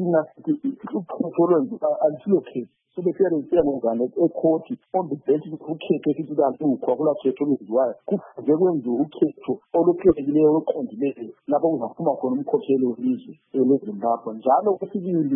inkinga ukhetho lwenziwa alilokhetho sebefika ngane ekhoti on the basis ukhetho esithi kalukho akula khetho olwenziwayo kufuze kwenziwe ukhetho olukhethekileyo oluqondileyo lapho kuzaphuma khona umkhokheli welizwe leZimbabwe. Njalo kwesibili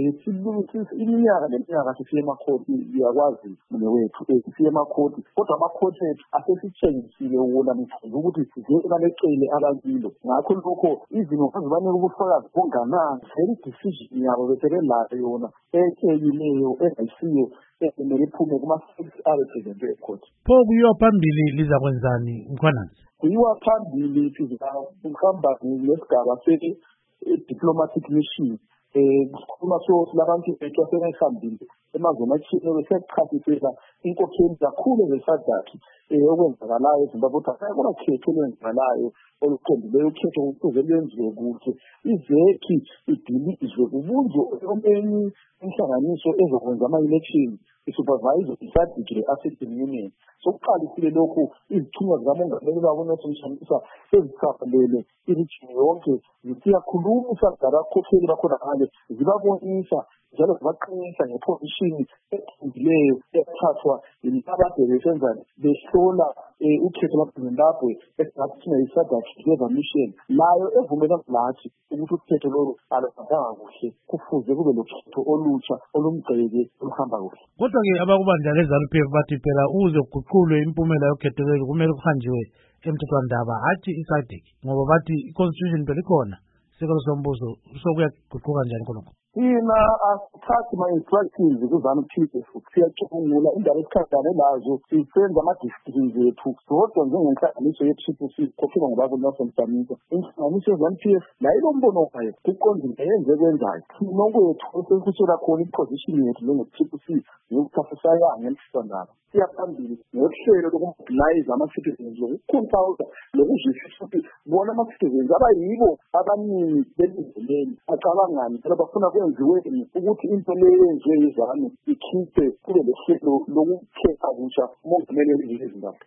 iminyaka neminyaka sifike emakhoti uyakwazi mnewethu sifike emakhoti kodwa amakhoti ethu asesitshengisile wona mthunzi ukuthi ziyeke balecele abakilo. Ngakho lokho izinto azibanika ubufakazi bunganani very decision yabo besebelayo yona ekeyileyo engayisiyo emele iphume kuma-facts arepresentwe ecourt. Pho kuyiwa phambili lizakwenzani Mkhwananzi? Kuyiwa phambili sihamba nesigaba se-diplomatic mission kukhuluma sokuthi labantu bethu asebehambile emazweni athile besechasisela inkokheli kakhulu zeSADC okwenzakalayo eZimbabwe ukuthi akekho khetho olwenzakalayo oluqondileyo ukhetho kufuze lwenziwe kuhle izekhi idilizwe kubunjwe omenye inhlanganiso ezokwenza ama-election isupervise i-SADC le-African Union. Sokuqalisile lokhu izithunywa zikamongameli babo uNelson Chamisa sezisabalele irijini yonke zisiyakhulumisa ngabakhokheli bakhona ngale zibabonisa njalo zibaqinisa ngeposition eqondileyo ethathwa yilabade besenzani behlola ukhetho lwaZimbabwe esingathi yi-SADC Together Mission layo evumelana lathi ukuthi ukhetho lolu alubhadanga kuhle kufuze kube lokhetho olutsha olumgceke oluhamba kuhle. Kodwa-ke abakubandla leZANU-PF bathi phela ukuze kuguqulwe impumela yokhetho lolu kumele kuhanjiwe emthethwandaba hathi i-SADC ngoba bathi i-constitution phela ikhona isekelo sombuso sokuyaguquka njani khonokho. Thina asithathi ama-instructions kuZANU-PF siyacubungula indaba esikhangane lazo sisenza ama-decisions ethu zodwa njengenhlanganiso ye-TCC khokhelwa ngubaba uNelson Chamisa. Inhlanganiso ye-ZANU-PF la ilombono wayo kuqondile yenze kwenzayo thina okwethu esesitshela khona i-position yethu njenge-TCC yokuthafisayanga emthethwandaba siyaphambili ngohlelo lokumobilize ama-citizens lokukhuthaza lokuzwisisa ukuthi bona ama-citizens abayibo abaningi belizwe acabangani phela bafuna kwenziwe ukuthi into leyo yenziwe yiZANU ikhiphe kube lehlelo lokukhetha kusha umongameli welizwe leZimbabwe.